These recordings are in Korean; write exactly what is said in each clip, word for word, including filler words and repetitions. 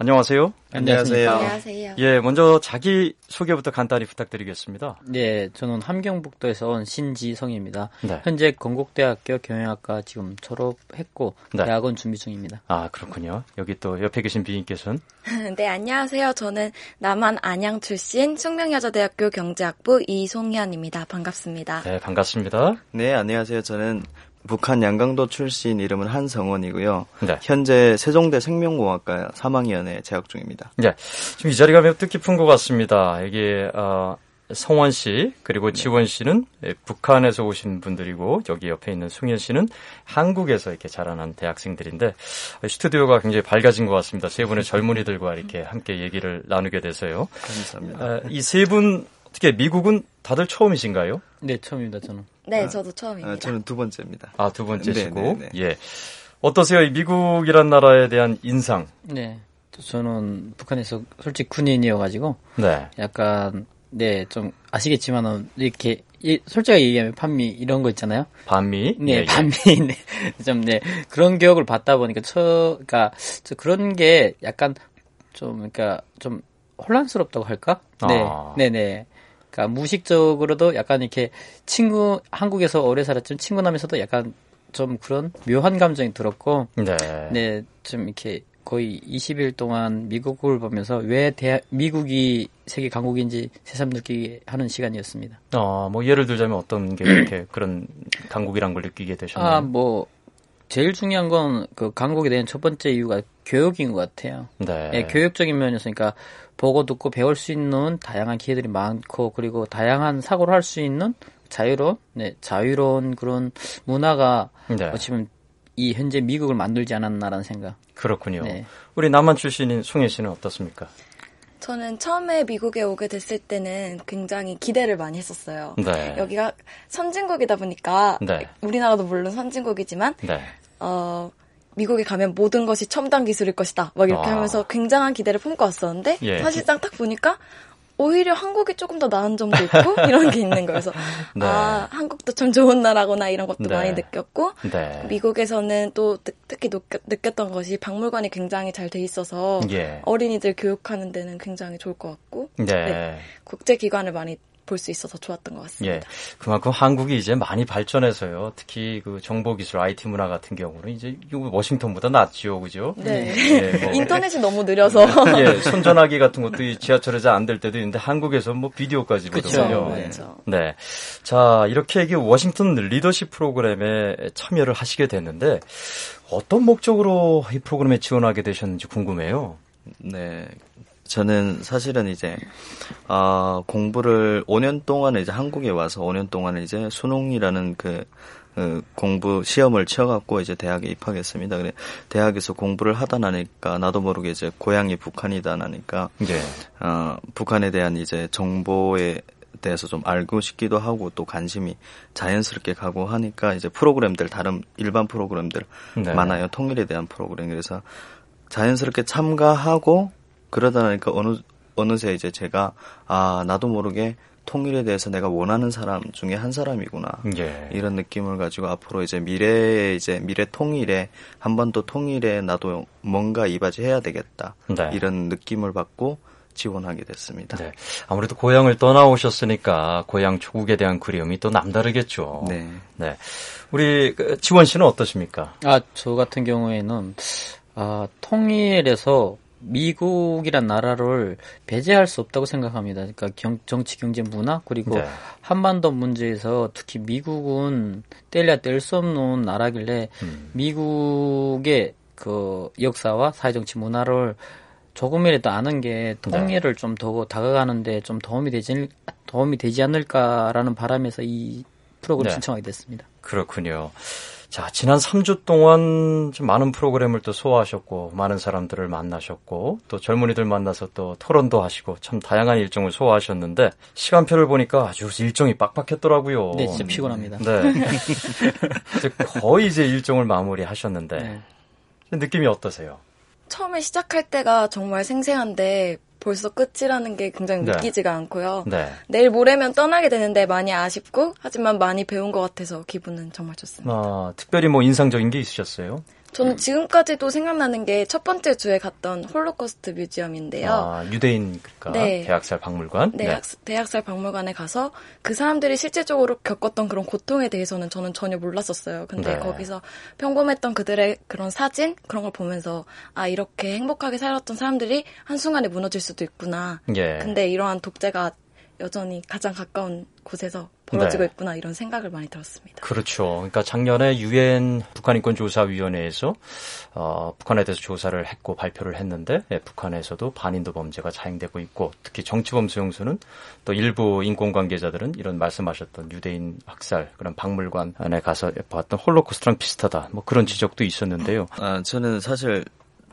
안녕하세요. 안녕하세요. 안녕하세요. 예, 먼저 자기 소개부터 간단히 부탁드리겠습니다. 네, 저는 함경북도에서 온 신지성입니다. 네. 현재 건국대학교 경영학과 지금 졸업했고 네. 대학원 준비 중입니다. 아, 그렇군요. 여기 또 옆에 계신 비님께서는 네, 안녕하세요. 저는 남한 안양 출신 숙명여자대학교 경제학부 이송현입니다. 반갑습니다. 네, 반갑습니다. 네, 안녕하세요. 저는 북한 양강도 출신, 이름은 한성원이고요. 네. 현재 세종대 생명공학과 삼 학년에 재학 중입니다. 네, 지금 이 자리가 매우 뜻깊은 것 같습니다. 여기 어, 성원 씨 그리고 네. 지원 씨는 북한에서 오신 분들이고 여기 옆에 있는 승현 씨는 한국에서 이렇게 자라난 대학생들인데 스튜디오가 굉장히 밝아진 것 같습니다. 세 분의 젊은이들과 이렇게 함께 얘기를 나누게 돼서요. 감사합니다. 이 세 분 어떻게 미국은 다들 처음이신가요? 네, 처음입니다. 저는. 네, 저도 처음입니다. 아, 저는 두 번째입니다. 아, 두 번째시고. 네네네. 예. 어떠세요? 이 미국이란 나라에 대한 인상? 네, 저는 북한에서 솔직히 군인이어가지고 네. 약간 네, 좀 아시겠지만은 이렇게 이, 솔직하게 얘기하면 반미 이런 거 있잖아요. 반미? 네, 예, 예. 반미. 네. 좀 네. 그런 교육을 받다 보니까 저 그러니까 저 그런 게 약간 좀 그러니까 좀 혼란스럽다고 할까? 네. 아. 네, 네. 그러니까 무의식적으로도 약간 이렇게 친구 한국에서 오래 살았지만 친구나면서도 약간 좀 그런 묘한 감정이 들었고 네. 네, 좀 이렇게 거의 이십 일 동안 미국을 보면서 왜 대하, 미국이 세계 강국인지 새삼 느끼게 하는 시간이었습니다. 어, 뭐 예를 들자면 어떤 게 이렇게 그런 강국이란 걸 느끼게 되셨나요? 아, 뭐 제일 중요한 건 그 강국에 대한 첫 번째 이유가 교육인 것 같아요. 네. 네, 교육적인 면에서 그러니까 보고 듣고 배울 수 있는 다양한 기회들이 많고 그리고 다양한 사고를 할 수 있는 자유로운 네, 자유로운 그런 문화가 네. 어찌보면 이 현재 미국을 만들지 않았나라는 생각. 그렇군요. 네. 우리 남한 출신인 송혜 씨는 어떻습니까? 저는 처음에 미국에 오게 됐을 때는 굉장히 기대를 많이 했었어요. 네. 여기가 선진국이다 보니까 네. 우리나라도 물론 선진국이지만 네. 어, 미국에 가면 모든 것이 첨단 기술일 것이다. 막 이렇게 아. 하면서 굉장한 기대를 품고 왔었는데 예. 사실상 딱 보니까 오히려 한국이 조금 더 나은 점도 있고 이런 게 있는 거여서 네. 아 한국도 참 좋은 나라구나 이런 것도 네. 많이 느꼈고 네. 미국에서는 또 특, 특히 느꼈, 느꼈던 것이 박물관이 굉장히 잘 돼 있어서 예. 어린이들 교육하는 데는 굉장히 좋을 것 같고 네. 네. 국제기관을 많이 볼 수 있어서 좋았던 것 같습니다. 예. 그만큼 한국이 이제 많이 발전해서요. 특히 그 정보기술, 아이티 문화 같은 경우는 이제 워싱턴보다 낫지요. 그죠? 네. 예, 뭐. 인터넷이 너무 느려서. 예, 손전화기 같은 것도 이 지하철에서 안 될 때도 있는데 한국에서 뭐 비디오까지 보거든요. 그쵸. 네. 그렇죠. 네. 자, 이렇게 이게 워싱턴 리더십 프로그램에 참여를 하시게 됐는데 어떤 목적으로 이 프로그램에 지원하게 되셨는지 궁금해요. 네. 저는 사실은 이제, 어, 공부를 오 년 동안 이제 한국에 와서 오 년 동안 이제 수능이라는 그, 그 공부 시험을 치어갖고 이제 대학에 입학했습니다. 그래 대학에서 공부를 하다 나니까 나도 모르게 이제 고향이 북한이다 나니까, 네. 어, 북한에 대한 이제 정보에 대해서 좀 알고 싶기도 하고 또 관심이 자연스럽게 가고 하니까 이제 프로그램들, 다른 일반 프로그램들 네. 많아요. 통일에 대한 프로그램. 그래서 자연스럽게 참가하고 그러다 보니까 어느, 어느새 이제 제가, 아, 나도 모르게 통일에 대해서 내가 원하는 사람 중에 한 사람이구나. 예. 이런 느낌을 가지고 앞으로 이제 미래에 이제 미래 통일에, 한반도 통일에 나도 뭔가 이바지해야 되겠다. 네. 이런 느낌을 받고 지원하게 됐습니다. 네. 아무래도 고향을 떠나오셨으니까 고향 조국에 대한 그리움이 또 남다르겠죠. 네. 네. 우리 지원 씨는 어떠십니까? 아, 저 같은 경우에는 아, 통일에서 미국이란 나라를 배제할 수 없다고 생각합니다. 그러니까 경, 정치, 경제, 문화 그리고 네. 한반도 문제에서 특히 미국은 뗄래야 뗄 수 없는 나라길래 음. 미국의 그 역사와 사회정치 문화를 조금이라도 아는 게 통일을 네. 좀 더 다가가는데 좀 도움이 되지 도움이 되지 않을까라는 바람에서 이 프로그램 네. 신청하게 됐습니다. 그렇군요. 자, 지난 삼 주 동안 좀 많은 프로그램을 또 소화하셨고, 많은 사람들을 만나셨고, 또 젊은이들 만나서 또 토론도 하시고, 참 다양한 일정을 소화하셨는데, 시간표를 보니까 아주 일정이 빡빡했더라고요. 네, 진짜 피곤합니다. 네. 이제 거의 이제 일정을 마무리 하셨는데, 네. 느낌이 어떠세요? 처음에 시작할 때가 정말 생생한데, 벌써 끝이라는 게 굉장히 네. 믿기지가 않고요. 네. 내일 모레면 떠나게 되는데 많이 아쉽고 하지만 많이 배운 것 같아서 기분은 정말 좋습니다. 아, 특별히 뭐 인상적인 게 있으셨어요? 저는 지금까지도 생각나는 게 첫 번째 주에 갔던 홀로코스트 뮤지엄인데요. 아, 유대인 그러니까 네. 대학살 박물관. 네, 네. 학- 대학살 박물관에 가서 그 사람들이 실제적으로 겪었던 그런 고통에 대해서는 저는 전혀 몰랐었어요. 근데 네. 거기서 평범했던 그들의 그런 사진 그런 걸 보면서 아 이렇게 행복하게 살았던 사람들이 한순간에 무너질 수도 있구나. 예. 근데 이러한 독재가 여전히 가장 가까운 곳에서 벌어지고 네. 있구나 이런 생각을 많이 들었습니다. 그렇죠. 그러니까 작년에 유엔 북한인권조사위원회에서 어, 북한에 대해서 조사를 했고 발표를 했는데 예, 북한에서도 반인도 범죄가 자행되고 있고 특히 정치범 수용소는 또 일부 인권관계자들은 이런 말씀하셨던 유대인 학살 그런 박물관 안에 가서 봤던 홀로코스트랑 비슷하다. 뭐 그런 지적도 있었는데요. 아, 저는 사실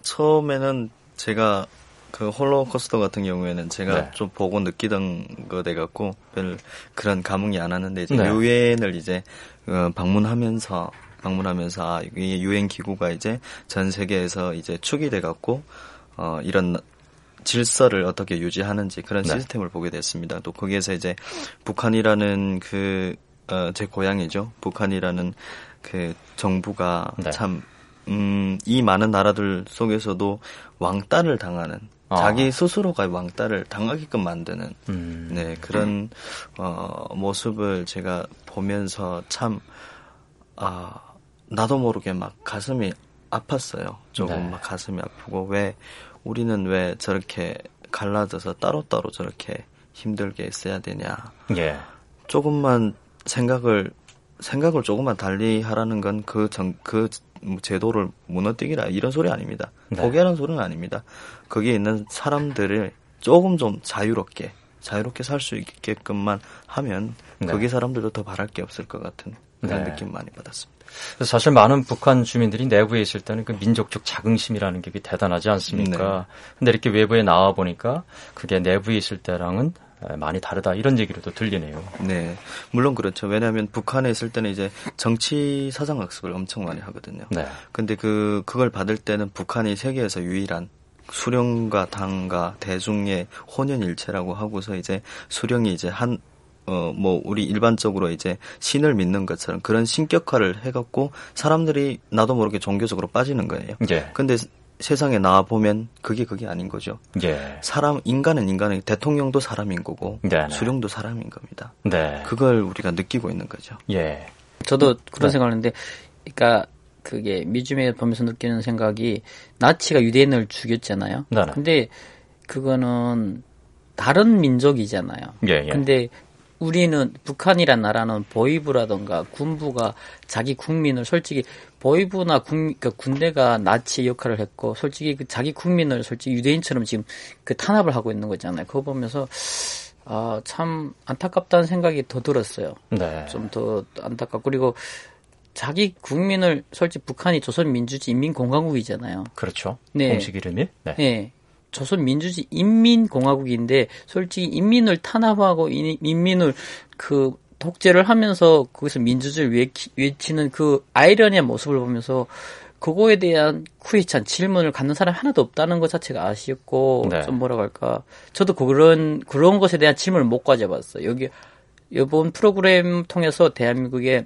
처음에는 제가 그 홀로코스터 같은 경우에는 제가 네. 좀 보고 느끼던 거 돼갖고 별 그런 감흥이 안 왔는데 이제 네. 유엔을 이제 어, 방문하면서 방문하면서 아, 이 유엔 기구가 이제 전 세계에서 이제 축이 돼갖고 어, 이런 질서를 어떻게 유지하는지 그런 네. 시스템을 보게 됐습니다. 또 거기에서 이제 북한이라는 그 어, 제 고향이죠. 북한이라는 그 정부가 네. 참 음, 이 많은 나라들 속에서도 왕따를 당하는 아. 자기 스스로가 왕따를 당하게끔 만드는 음. 네 그런 어, 모습을 제가 보면서 참 아, 나도 모르게 막 가슴이 아팠어요. 조금 네. 막 가슴이 아프고 왜 우리는 왜 저렇게 갈라져서 따로따로 저렇게 힘들게 있어야 되냐. 예. 조금만 생각을 생각을 조금만 달리 하라는 건 그 정 그 제도를 무너뜨리라 이런 소리 아닙니다. 네. 포기하라는 소리는 아닙니다. 거기에 있는 사람들을 조금 좀 자유롭게 자유롭게 살 수 있게끔만 하면 네. 거기 사람들도 더 바랄 게 없을 것 같은 그런 네. 느낌 많이 받았습니다. 그래서 사실 많은 북한 주민들이 내부에 있을 때는 그 민족적 자긍심이라는 게 대단하지 않습니까? 네. 근데 이렇게 외부에 나와 보니까 그게 내부에 있을 때랑은 많이 다르다 이런 얘기로도 들리네요. 네, 물론 그렇죠. 왜냐하면 북한에 있을 때는 이제 정치 사상 학습을 엄청 많이 하거든요. 네. 근데 그 그걸 받을 때는 북한이 세계에서 유일한 수령과 당과 대중의 혼연일체라고 하고서 이제 수령이 이제 한 어, 뭐, 우리 일반적으로 이제 신을 믿는 것처럼 그런 신격화를 해갖고 사람들이 나도 모르게 종교적으로 빠지는 거예요. 예. 근데 세상에 나와보면 그게 그게 아닌 거죠. 예. 사람, 인간은 인간의, 대통령도 사람인 거고, 네네. 수령도 사람인 겁니다. 네. 그걸 우리가 느끼고 있는 거죠. 예. 저도 그런 네. 생각을 했는데, 그러니까 그게 뮤지엄에 보면서 느끼는 생각이 나치가 유대인을 죽였잖아요. 네네. 근데 그거는 다른 민족이잖아요. 예, 예. 근데 우리는 북한이란 나라는 보위부라던가 군부가 자기 국민을 솔직히 보위부나 군, 그러니까 군대가 나치 역할을 했고 솔직히 그 자기 국민을 솔직히 유대인처럼 지금 그 탄압을 하고 있는 거잖아요. 그거 보면서 아, 참 안타깝다는 생각이 더 들었어요. 네. 좀 더 안타깝고 그리고 자기 국민을 솔직히 북한이 조선민주주의 인민공화국이잖아요. 그렇죠. 네. 공식 이름이. 네. 네. 조선민주주의 인민공화국인데 솔직히 인민을 탄압하고 이- 인민을 그 독재를 하면서 거기서 민주주의를 외치, 외치는 그 아이러니한 모습을 보면서 그거에 대한 쿠이찬 질문을 갖는 사람이 하나도 없다는 것 자체가 아쉬웠고 네. 좀 뭐라고 할까 저도 그런 그런 것에 대한 질문을 못 가져봤어요. 여기 이번 프로그램 통해서 대한민국에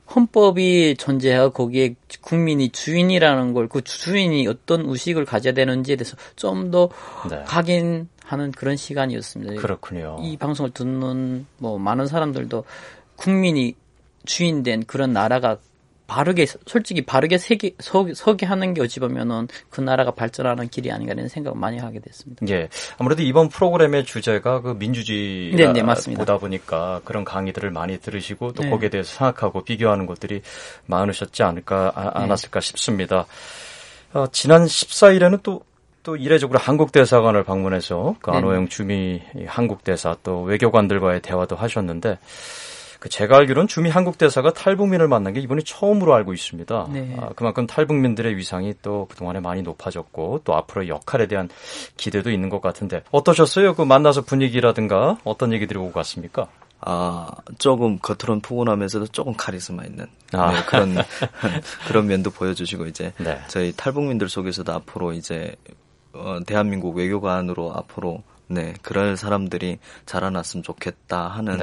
헌법이 존재하고 거기에 국민이 주인이라는 걸 그 주인이 어떤 의식을 가져야 되는지에 대해서 좀 더 네. 각인하는 그런 시간이었습니다. 그렇군요. 이 방송을 듣는 뭐 많은 사람들도 국민이 주인된 그런 나라가 바르게 솔직히 바르게 세게, 서, 서게 하는 게 어찌 보면은 그 나라가 발전하는 길이 아닌가 이런 생각을 많이 하게 됐습니다. 예. 아무래도 이번 프로그램의 주제가 그 민주주의가 네, 네, 맞습니다. 보다 보니까 그런 강의들을 많이 들으시고 또 네. 거기에 대해서 생각하고 비교하는 것들이 많으셨지 않을까, 아, 않았을까 싶습니다. 어, 지난 십사 일에는 또 또 이례적으로 한국 대사관을 방문해서 그 네. 안호영 주미 한국 대사 또 외교관들과의 대화도 하셨는데 그 제가 알기로는 주미 한국 대사가 탈북민을 만난 게 이번이 처음으로 알고 있습니다. 네. 아, 그만큼 탈북민들의 위상이 또 그동안에 많이 높아졌고 또 앞으로의 역할에 대한 기대도 있는 것 같은데 어떠셨어요? 그 만나서 분위기라든가 어떤 얘기들이 오고 갔습니까? 아, 조금 겉으로는 푸근하면서도 조금 카리스마 있는 아. 네, 그런 그런 면도 보여주시고 이제 네. 저희 탈북민들 속에서도 앞으로 이제 어, 대한민국 외교관으로 앞으로 네 그럴 사람들이 자라났으면 좋겠다 하는 네.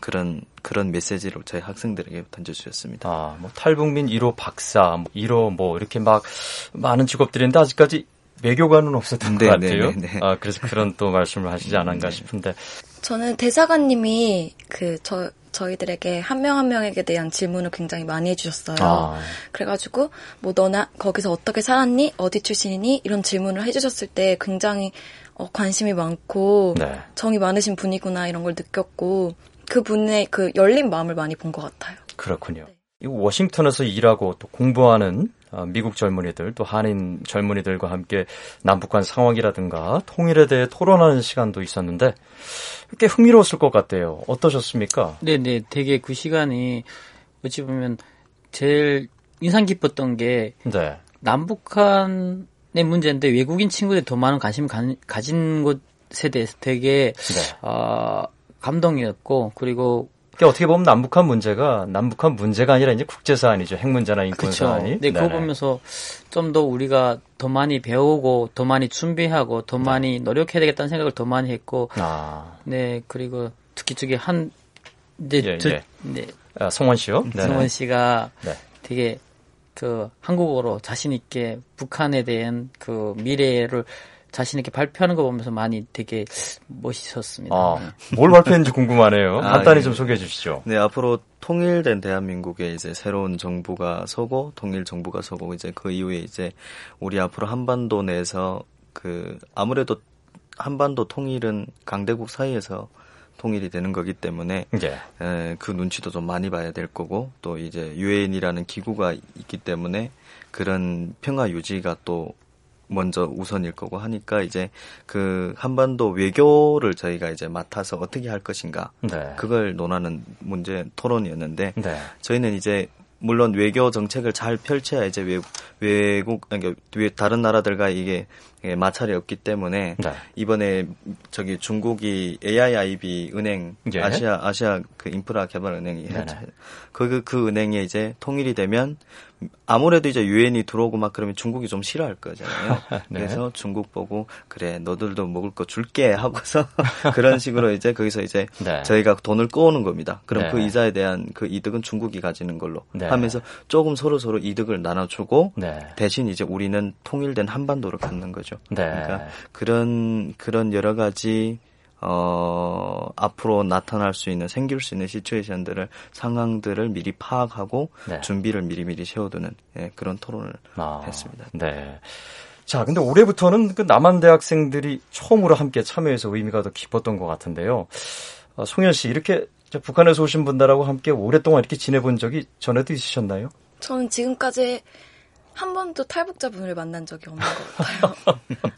그런 그런 메시지를 저희 학생들에게 던져주셨습니다. 아, 뭐 탈북민 일 호 박사, 일 호 뭐 이렇게 막 많은 직업들인데 아직까지 외교관은 없었던 네, 것 같아요. 네, 네, 네. 아, 그래서 그런 또 말씀을 하시지 않았가 네. 싶은데. 저는 대사관님이 그 저 저희들에게 한 명 한 명에게 대한 질문을 굉장히 많이 해주셨어요. 아. 그래가지고 뭐 너나 거기서 어떻게 살았니? 어디 출신이니? 이런 질문을 해주셨을 때 굉장히 어, 관심이 많고 네. 정이 많으신 분이구나 이런 걸 느꼈고 그분의 그 열린 마음을 많이 본 것 같아요. 그렇군요. 네. 워싱턴에서 일하고 또 공부하는 미국 젊은이들 또 한인 젊은이들과 함께 남북한 상황이라든가 통일에 대해 토론하는 시간도 있었는데 꽤 흥미로웠을 것 같아요. 어떠셨습니까? 네네, 되게 그 시간이 어찌 보면 제일 인상 깊었던 게 네. 남북한의 문제인데 외국인 친구들이 더 많은 관심을 가, 가진 것에 대해서 되게 네. 어, 감동이었고 그리고 그러니까 어떻게 보면 남북한 문제가 남북한 문제가 아니라 이제 국제 사안이죠. 핵 문제나 인권 그렇죠. 사안이. 네, 그거 보면서 좀 더 우리가 더 많이 배우고 더 많이 준비하고 더 네. 많이 노력해야 되겠다는 생각을 더 많이 했고, 아. 네 그리고 특히 저기 한, 네, 예, 저, 예. 네, 아, 성원 씨요. 성원 씨가 네. 되게 그 한국어로 자신 있게 북한에 대한 그 미래를 자신 있게 발표하는 거 보면서 많이 되게 멋있었습니다. 아, 뭘 발표했는지 궁금하네요. 아, 간단히 예. 좀 소개해 주시죠. 네, 앞으로 통일된 대한민국에 이제 새로운 정부가 서고 통일 정부가 서고 이제 그 이후에 이제 우리 앞으로 한반도 내에서 그 아무래도 한반도 통일은 강대국 사이에서 통일이 되는 거기 때문에 예. 에, 그 눈치도 좀 많이 봐야 될 거고 또 이제 유엔이라는 기구가 있기 때문에 그런 평화 유지가 또 먼저 우선일 거고 하니까 이제 그 한반도 외교를 저희가 이제 맡아서 어떻게 할 것인가 네. 그걸 논하는 문제 토론이었는데 네. 저희는 이제 물론 외교 정책을 잘 펼쳐야 이제 외, 외국 그러니까 다른 나라들과 이게 마찰이 없기 때문에 네. 이번에 저기 중국이 에이아이아이비 은행 예. 아시아 아시아 그 인프라 개발 은행이 했죠. 그, 그 은행에 이제 통일이 되면 아무래도 이제 유엔이 들어오고 막 그러면 중국이 좀 싫어할 거잖아요. 네. 그래서 중국 보고 그래 너들도 먹을 거 줄게 하고서 그런 식으로 이제 거기서 이제 네. 저희가 돈을 꺼오는 겁니다. 그럼 네. 그 이자에 대한 그 이득은 중국이 가지는 걸로 네. 하면서 조금 서로 서로 이득을 나눠주고 네. 대신 이제 우리는 통일된 한반도를 갖는 거죠. 네. 그러니까 그런 그런 여러 가지 어, 앞으로 나타날 수 있는, 생길 수 있는 시츄에이션들을, 상황들을 미리 파악하고, 네. 준비를 미리미리 세워두는, 예, 그런 토론을 아, 했습니다. 네. 자, 근데 올해부터는 그 남한 대학생들이 처음으로 함께 참여해서 의미가 더 깊었던 것 같은데요. 어, 송현 씨, 이렇게 북한에서 오신 분들하고 함께 오랫동안 이렇게 지내본 적이 전에도 있으셨나요? 저는 지금까지 한 번도 탈북자분을 만난 적이 없는 것 같아요.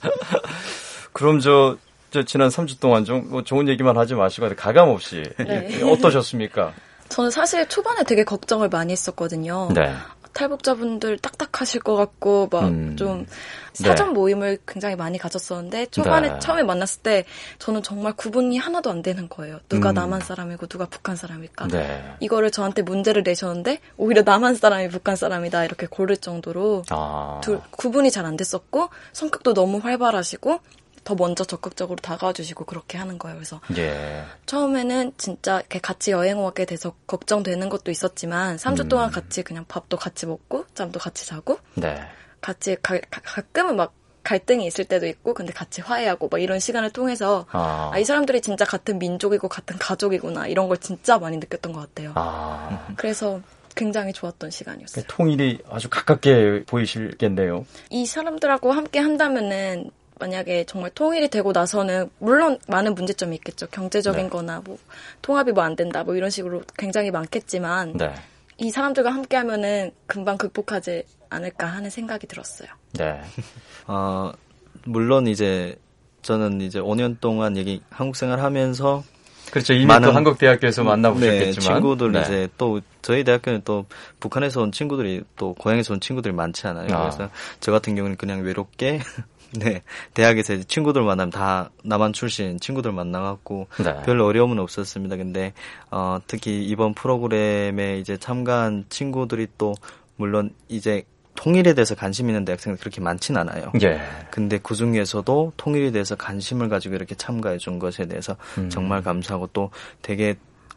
그럼 저, 저 지난 삼 주 동안 좀 뭐 좋은 얘기만 하지 마시고 가감 없이 네. 어떠셨습니까? 저는 사실 초반에 되게 걱정을 많이 했었거든요. 네. 탈북자분들 딱딱하실 것 같고 막 좀 음. 사전 네. 모임을 굉장히 많이 가졌었는데 초반에 네. 처음에 만났을 때 저는 정말 구분이 하나도 안 되는 거예요. 누가 음. 남한 사람이고 누가 북한 사람일까. 네. 이거를 저한테 문제를 내셨는데 오히려 남한 사람이 북한 사람이다 이렇게 고를 정도로 아. 둘, 구분이 잘 안 됐었고 성격도 너무 활발하시고 더 먼저 적극적으로 다가와 주시고 그렇게 하는 거예요. 그래서 예. 처음에는 진짜 이렇게 같이 여행 오게 돼서 걱정되는 것도 있었지만 삼 주 음. 동안 같이 그냥 밥도 같이 먹고 잠도 같이 자고 네. 같이 가, 가, 가끔은 막 갈등이 있을 때도 있고 근데 같이 화해하고 막 이런 시간을 통해서 아. 아, 이 사람들이 진짜 같은 민족이고 같은 가족이구나 이런 걸 진짜 많이 느꼈던 것 같아요. 아. 그래서 굉장히 좋았던 시간이었어요. 통일이 아주 가깝게 보이시겠네요. 이 사람들하고 함께 한다면은 만약에 정말 통일이 되고 나서는 물론 많은 문제점이 있겠죠. 경제적인 네. 거나 뭐 통합이 뭐 안 된다 뭐 이런 식으로 굉장히 많겠지만 네. 이 사람들과 함께 하면은 금방 극복하지 않을까 하는 생각이 들었어요. 네. 어, 물론 이제 저는 이제 오 년 동안 여기 한국 생활 하면서 그렇죠. 이미 많은, 또 한국 대학교에서 만나보셨겠지만 네, 친구들 네. 이제 또 저희 대학교는 또 북한에서 온 친구들이 또 고향에서 온 친구들이 많지 않아요. 아. 그래서 저 같은 경우는 그냥 외롭게 네, 대학에서 이제 친구들 만나면 다 남한 출신 친구들 만나갖고 네. 별 어려움은 없었습니다. 근데 어, 특히 이번 프로그램에 이제 참가한 친구들이 또 물론 이제 통일에 대해서 관심 있는 대학생들이 그렇게 많진 않아요. 예. 근데 그 중에서도 통일에 대해서 관심을 가지고 이렇게 참가해 준 것에 대해서 음. 정말 감사하고 또 되게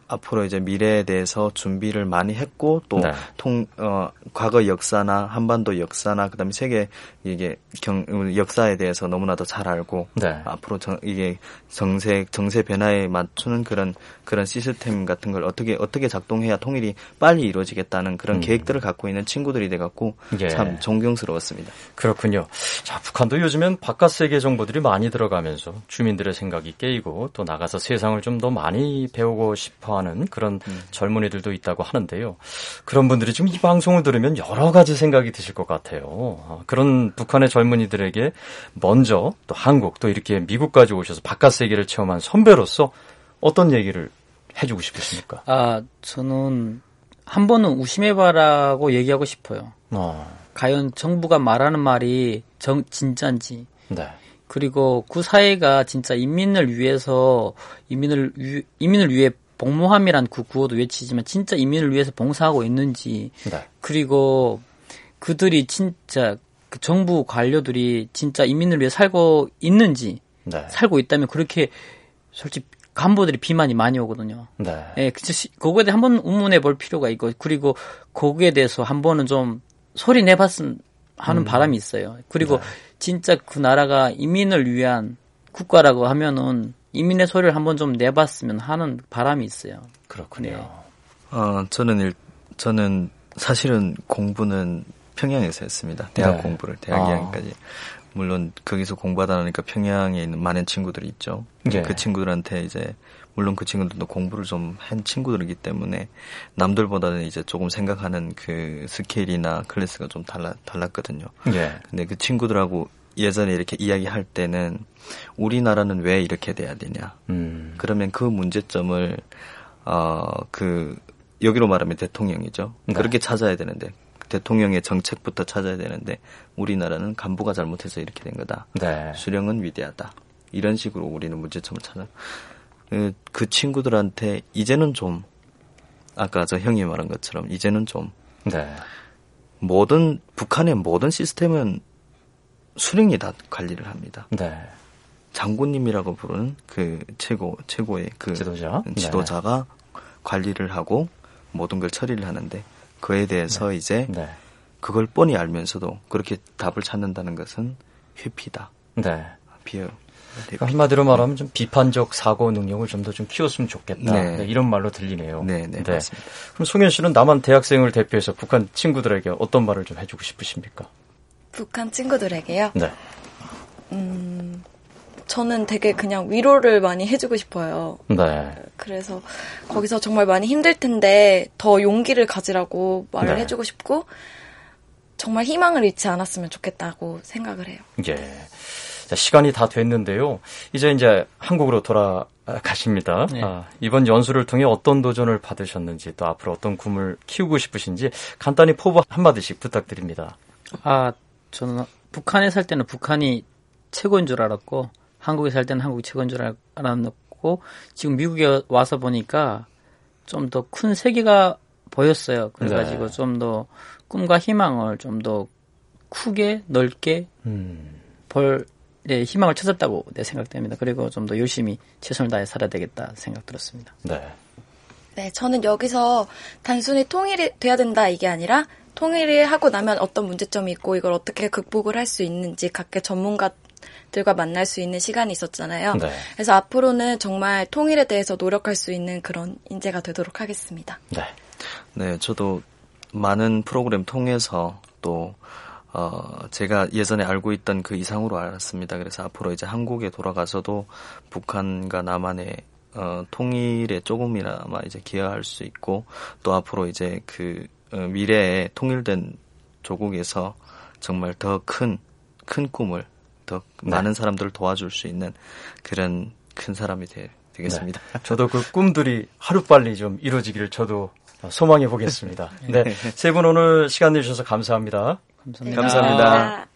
앞으로 이제 미래에 대해서 준비를 많이 했고 또 네. 통, 어, 과거 역사나 한반도 역사나 그다음에 세계 이게 경, 역사에 대해서 너무나도 잘 알고 네. 앞으로 정, 이게 정세 정세 변화에 맞추는 그런 그런 시스템 같은 걸 어떻게 어떻게 작동해야 통일이 빨리 이루어지겠다는 그런 음. 계획들을 갖고 있는 친구들이 돼 갖고 예. 참 존경스러웠습니다. 그렇군요. 자, 북한도 요즘엔 바깥 세계 정보들이 많이 들어가면서 주민들의 생각이 깨이고 또 나가서 세상을 좀 더 많이 배우고 싶어 하는 그런 음. 젊은이들도 있다고 하는데요. 그런 분들이 지금 이 방송을 들으면 여러 가지 생각이 드실 것 같아요. 그런 북한의 젊은이들에게 먼저 또 한국 또 이렇게 미국까지 오셔서 바깥 세계를 체험한 선배로서 어떤 얘기를 해주고 싶으십니까? 아, 저는 한 번은 의심해봐라고 얘기하고 싶어요. 어. 과연 정부가 말하는 말이 정, 진짜인지. 네. 그리고 그 사회가 진짜 인민을 위해서 이민을 위, 이민을 위해 복무함이란 그 구호도 외치지만 진짜 이민을 위해서 봉사하고 있는지 네. 그리고 그들이 진짜 그 정부 관료들이 진짜 이민을 위해 살고 있는지 네. 살고 있다면 그렇게 솔직히 간부들이 비만이 많이 오거든요. 네. 예, 그거에 대해 한번 의문해 볼 필요가 있고 그리고 거기에 대해서 한 번은 좀 소리 내봤으면 하는 음. 바람이 있어요. 그리고 네. 진짜 그 나라가 이민을 위한 국가라고 하면은 이민의 소리를 한번 좀 내봤으면 하는 바람이 있어요. 그렇군요. 네. 어, 저는 일, 저는 사실은 공부는 평양에서 했습니다. 대학 네. 공부를 대학 아. 이 학년까지. 물론 거기서 공부하다 보니까 평양에 있는 많은 친구들이 있죠. 네. 그 친구들한테 이제 물론 그 친구들도 공부를 좀 한 친구들이기 때문에 남들보다는 이제 조금 생각하는 그 스케일이나 클래스가 좀 달라 달랐거든요. 네. 근데 그 친구들하고 예전에 이렇게 이야기할 때는 우리나라는 왜 이렇게 돼야 되냐. 음. 그러면 그 문제점을 어, 그 여기로 말하면 대통령이죠. 네. 그렇게 찾아야 되는데 대통령의 정책부터 찾아야 되는데 우리나라는 간부가 잘못해서 이렇게 된 거다. 네. 수령은 위대하다. 이런 식으로 우리는 문제점을 찾아. 그, 그 친구들한테 이제는 좀 아까 저 형이 말한 것처럼 이제는 좀 네. 모든 북한의 모든 시스템은 수령이 다 관리를 합니다. 네. 장군님이라고 부르는 그 최고 최고의 그 지도자 지도자가 네. 관리를 하고 모든 걸 처리를 하는데 그에 대해서 네. 이제 네. 그걸 뻔히 알면서도 그렇게 답을 찾는다는 것은 회피다. 네. 비어. 그러니까 한마디로 말하면 좀 비판적 사고 능력을 좀 더 좀 키웠으면 좋겠다. 네. 네, 이런 말로 들리네요. 네, 네, 네. 맞습니다. 그럼 송현 씨는 남한 대학생을 대표해서 북한 친구들에게 어떤 말을 좀 해주고 싶으십니까? 북한 친구들에게요? 네. 음, 저는 되게 그냥 위로를 많이 해주고 싶어요. 네. 그래서 거기서 정말 많이 힘들 텐데 더 용기를 가지라고 말을 네. 해주고 싶고 정말 희망을 잃지 않았으면 좋겠다고 생각을 해요. 예. 자, 시간이 다 됐는데요. 이제 이제 한국으로 돌아가십니다. 네. 아, 이번 연수를 통해 어떤 도전을 받으셨는지 또 앞으로 어떤 꿈을 키우고 싶으신지 간단히 포부 한마디씩 부탁드립니다. 아, 저는 북한에 살 때는 북한이 최고인 줄 알았고 한국에 살 때는 한국이 최고인 줄 알았고 지금 미국에 와서 보니까 좀 더 큰 세계가 보였어요. 그래가지고 네. 좀 더 꿈과 희망을 좀 더 크게 넓게 음. 볼 네, 희망을 찾았다고 내 생각됩니다. 그리고 좀 더 열심히 최선을 다해 살아야 되겠다 생각 들었습니다. 네. 네, 저는 여기서 단순히 통일이 돼야 된다 이게 아니라 통일을 하고 나면 어떤 문제점이 있고 이걸 어떻게 극복을 할 수 있는지 각계 전문가들과 만날 수 있는 시간이 있었잖아요. 네. 그래서 앞으로는 정말 통일에 대해서 노력할 수 있는 그런 인재가 되도록 하겠습니다. 네. 네, 저도 많은 프로그램 통해서 또 어, 제가 예전에 알고 있던 그 이상으로 알았습니다. 그래서 앞으로 이제 한국에 돌아가서도 북한과 남한의 어, 통일에 조금이나마 이제 기여할 수 있고 또 앞으로 이제 그 어, 미래에 통일된 조국에서 정말 더 큰, 큰 꿈을 더 네. 많은 사람들을 도와줄 수 있는 그런 큰 사람이 되, 되겠습니다. 네. 저도 그 꿈들이 하루빨리 좀 이루어지기를 저도 소망해 보겠습니다. 네. 세 분 오늘 시간 내주셔서 감사합니다. 감사합니다. 감사합니다.